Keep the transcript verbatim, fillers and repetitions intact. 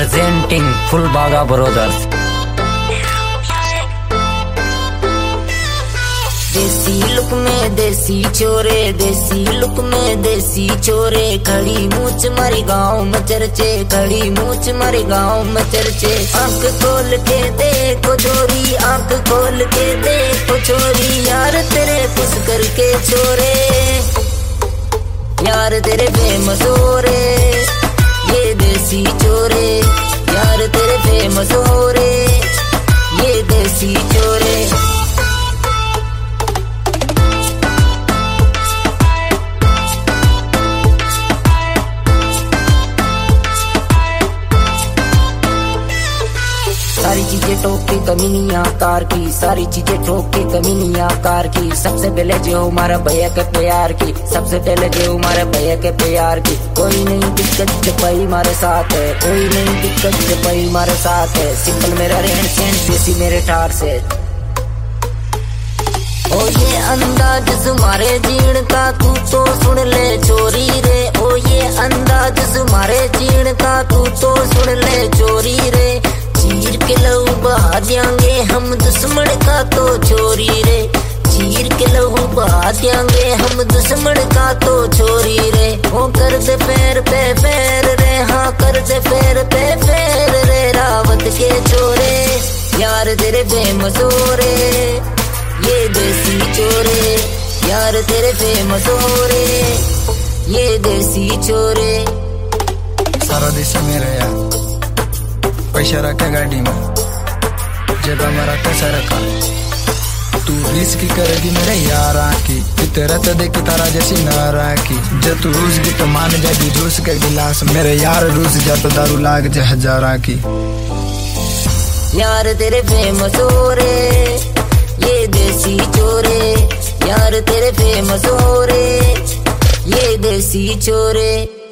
presenting Full Baga Brothers. देसी look में देसी चोरे, देसी लुक में देसी चोरे, खड़ी मूछ मारी गाँव में चर्चे, खड़ी मूछ मारी गाँव में चर्चे। आंख खोल के देखो चोरी, आंख खोल के देखो चोरी, यार तेरे खुश करके छोरे, यार तेरे फेमस हो रे ये देसी चोरे, यार तेरे फेमस हो रे ये देसी चोरे। सारी चीजें ठोक के कमीनी आकार की, सारी चीजें ठोक के कमीनी आकार की। सबसे पहले जो हमारा भैया के प्यार की, सबसे पहले जो हमारे भैया के प्यार की। कोई नहीं दिक्कत जब भाई हमारे साथ है, कोई नहीं दिक्कत जब भाई हमारे साथ है। सिंपल मेरा रहन सहन, देसी मेरे ठार से। ओ ये अंदाज तुम्हारे जीण का तू तो सुन ले चोरी रे, ओ ये अंदाज तुम्हारे जीण का तू तो सुन ले चोरी रे। चीर के लहू बहा देंगे हम दुश्मन का तो चोरी रे, चीर के लहू बहा देंगे हम दुश्मन का तो चोरी रे। ओ कर दे पैर पे पैर रे, हाँ कर दे पैर पे पैर रे, रावत के चोरे, यार तेरे फेमस हो रे ये देसी चोरे, यार तेरे फेमस हो रे ये देसी चोरे। सारा देश मेरा यार, पैसा रखा गाड़ी में, जब हमारा कैसा रखा। तू रिस्क करेगी मेरे यारा की, तेरा तो देख तारा जैसी नारा की। जब तू रूस की तो मान जाएगी जूस के गिलास, मेरे यार रूस जा तो दारू लाग जा हजारा की। यार तेरे फेमस हो रे ये देसी चोरे, यार तेरे फेमस हो रे ये देसी चोरे।